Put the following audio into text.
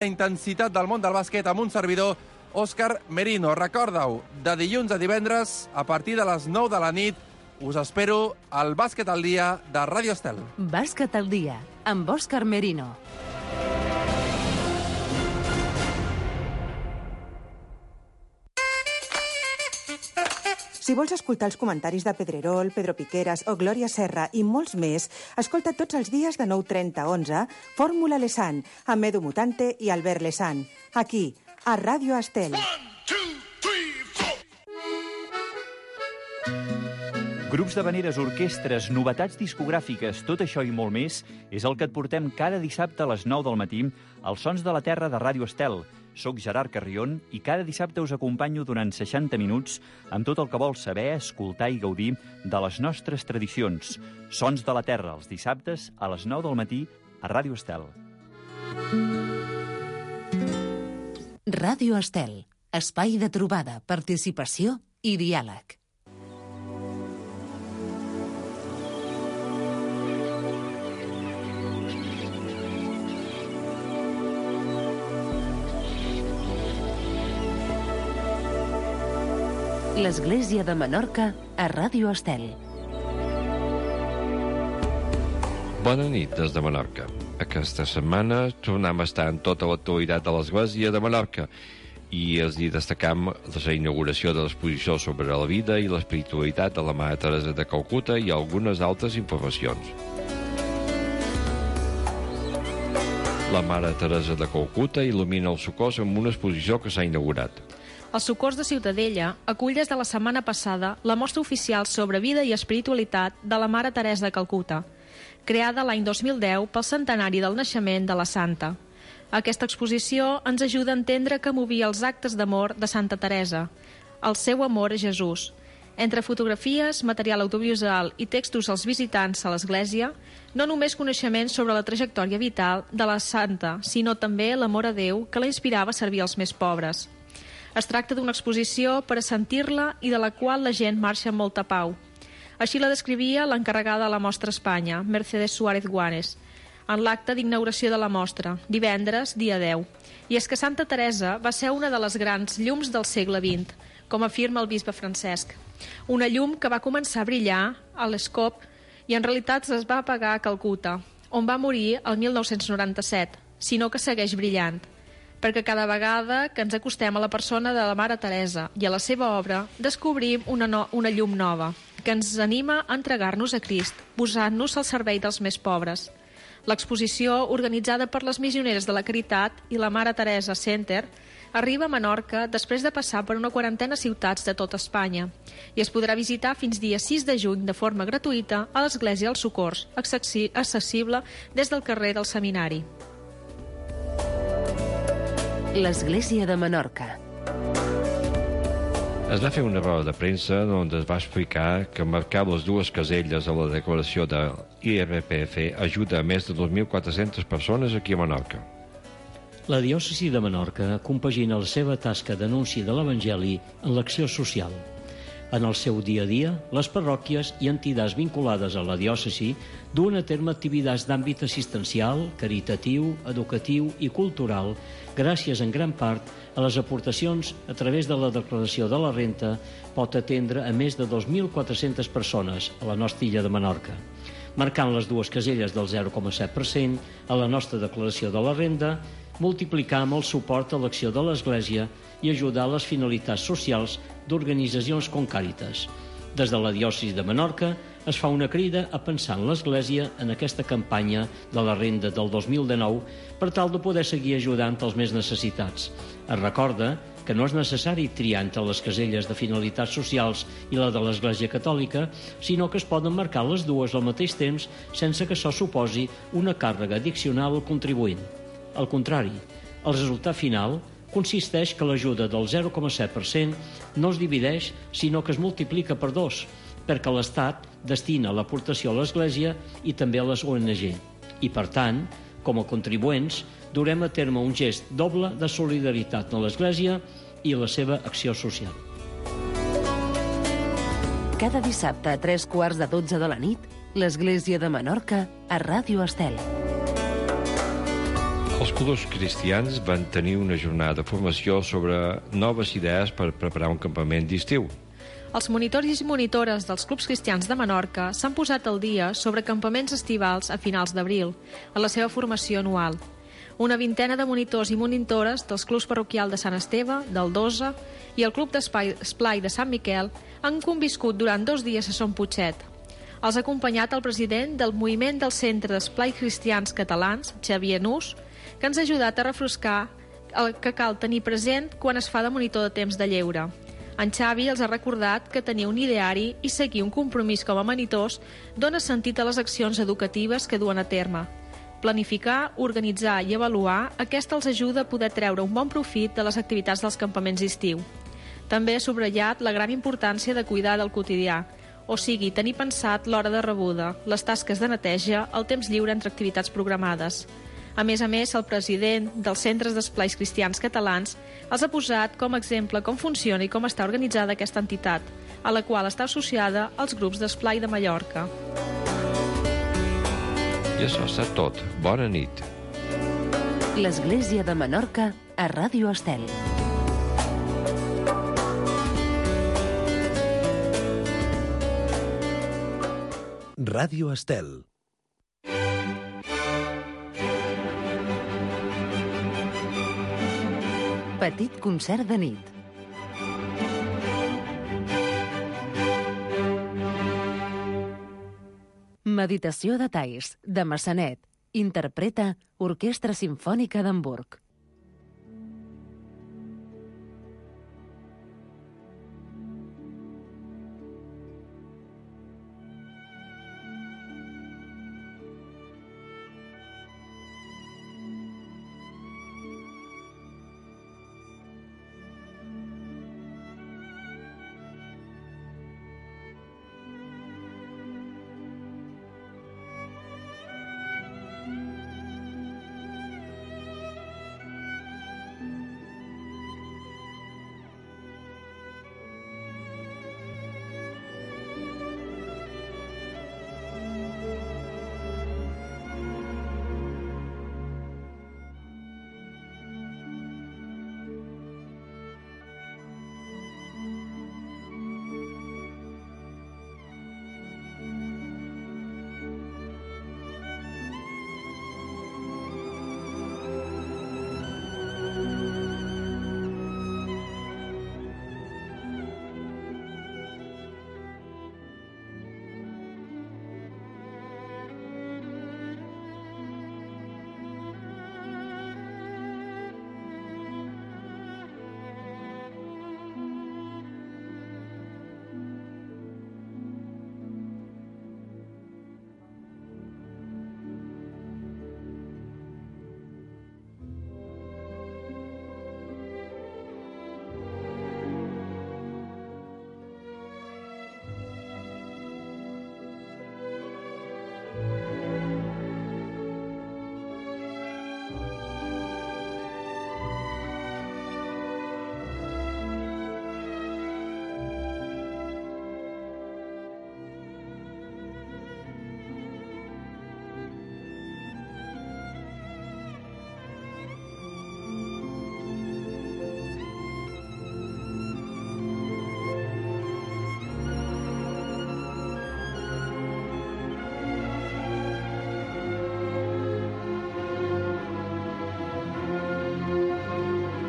intensitat del món del bàsquet amb un servidor, Òscar Merino. Recorda-ho, de dilluns a divendres, a partir de les 9 de la nit, us espero al Bàsquet al dia de Ràdio Estel. Bàsquet al dia, amb Òscar Merino. Si vols escoltar els comentaris de Pedrerol, Pedro Piqueras o Glòria Serra i molts més, escolta tots els dies de 9:30 a 11 Fórmula Lesan, amb Edu Mutante i Albert Lesan. Aquí, a Ràdio Estel. 1, 2, 3, 4. Grups d'havaneres, orquestres, novetats discogràfiques, tot això i molt més és el que et portem cada dissabte a les 9 del matí als Sons de la Terra de Ràdio Estel. Soc Gerard Carrion i cada dissabte us acompanyo durant 60 minuts amb tot el que vols saber, escoltar i gaudir de les nostres tradicions. Sons de la Terra, els dissabtes a les 9 del matí a Ràdio Estel. Ràdio Estel, espai de trobada, participació i diàleg. L'Església de Menorca a Ràdio Estel. Bona nit des de Menorca. Aquesta setmana tornem a estar en tota l'actualitat de l'Església de Menorca i els hi destacam la inauguració de l'exposició sobre la vida i l'espiritualitat de la Mare Teresa de Calcuta i algunes altres informacions. La Mare Teresa de Calcuta il·lumina el Socors amb una exposició que s'ha inaugurat. El Socors de Ciutadella acull des de la setmana passada la mostra oficial sobre vida i espiritualitat de la Mare Teresa de Calcuta, creada l'any 2010 pel centenari del naixement de la Santa. Aquesta exposició ens ajuda a entendre què movia els actes d'amor de Santa Teresa, el seu amor a Jesús. Entre fotografies, material audiovisual i textos als visitants a l'església, no només coneixements sobre la trajectòria vital de la Santa, sinó també l'amor a Déu que la inspirava a servir als més pobres. Es tracta d'una exposició per a sentir-la i de la qual la gent marxa amb molta pau. Així la descrivia l'encarregada de la Mostra a Espanya, Mercedes Suárez Guanes, en l'acte d'inauguració de la mostra, divendres, dia 10. I és que Santa Teresa va ser una de les grans llums del segle XX, com afirma el bisbe Francesc. Una llum que va començar a brillar a l'Escop i en realitat es va apagar a Calcuta, on va morir el 1997, sinó que segueix brillant. Perquè cada vegada que ens acostem a la persona de la Mare Teresa i a la seva obra, descobrim una llum nova, que ens anima a entregar-nos a Crist, posant-nos al servei dels més pobres. L'exposició, organitzada per les Missioneres de la Caritat i la Mare Teresa Center, arriba a Menorca després de passar per una quarantena ciutats de tota Espanya i es podrà visitar fins dia 6 de juny de forma gratuïta a l'Església dels Socors, accessible des del carrer del Seminari. L'Església de Menorca. Es va fer una roda de premsa on es va explicar que marcar les dues caselles a la declaració de l'IRPF ajuda a més de 2.400 persones aquí a Menorca. La diòcesi de Menorca compagina la seva tasca d'anunci de l'Evangeli en l'acció social. En el seu dia a dia, les parròquies i entitats vinculades a la diòcesi duen a terme activitats d'àmbit assistencial, caritatiu, educatiu i cultural, gràcies en gran part a les aportacions a través de la declaració de la renta, pot atendre a més de 2.400 persones a la nostra illa de Menorca. Marcant les dues caselles del 0,7% a la nostra declaració de la renda, multiplicar amb el suport a l'acció de l'Església i ajudar a les finalitats socials d'organitzacions com Càritas. Des de la diòcesi de Menorca es fa una crida a pensar en l'Església en aquesta campanya de la renda del 2019 per tal de poder seguir ajudant els més necessitats. Es recorda que no és necessari triar entre les caselles de finalitats socials i la de l'Església Catòlica, sinó que es poden marcar les dues al mateix temps sense que això suposi una càrrega addicional al contribuent. Al contrari, el resultat final consisteix que l'ajuda del 0,7% no es divideix, sinó que es multiplica per 2, perquè l'Estat destina l'aportació a l'Església i també a les ONG. I, per tant, com a contribuents, durem a terme un gest doble de solidaritat amb l'Església i la seva acció social. Cada dissabte a 3:15 de la nit, l'Església de Menorca a Ràdio Estel. Els clubs cristians van tenir una jornada de formació sobre noves idees per preparar un campament d'estiu. Els monitors i monitores dels clubs cristians de Menorca s'han posat al dia sobre campaments estivals a finals d'abril, a la seva formació anual. Una vintena de monitors i monitores dels clubs parroquial de Sant Esteve, del Dosa i el club d'esplai de Sant Miquel han conviscut durant 2 dies a Son Putxet. Els ha acompanyat el president del Moviment del Centre d'Esplai Cristians Catalans, Xavier Nus, que ens ha ajudat a refrescar el que cal tenir present quan es fa de monitor de temps de lleure. En Xavi els ha recordat que tenir un ideari i seguir un compromís com a monitors dona sentit a les accions educatives que duen a terme. Planificar, organitzar i avaluar, aquesta els ajuda a poder treure un bon profit de les activitats dels campaments d'estiu. També ha subratllat la gran importància de cuidar del quotidià, o sigui, tenir pensat l'hora de rebuda, les tasques de neteja, el temps lliure entre activitats programades. A més, el president dels Centres d'Esplais Cristians Catalans els ha posat com a exemple com funciona i com està organitzada aquesta entitat, a la qual està associada als grups d'esplai de Mallorca. I això està tot. Bona nit. L'Església de Menorca a Ràdio Estel. Ràdio Estel. Petit concert de nit. Meditació de Thais, de Massanet. Interpreta Orquestra Simfònica d'Hamburg.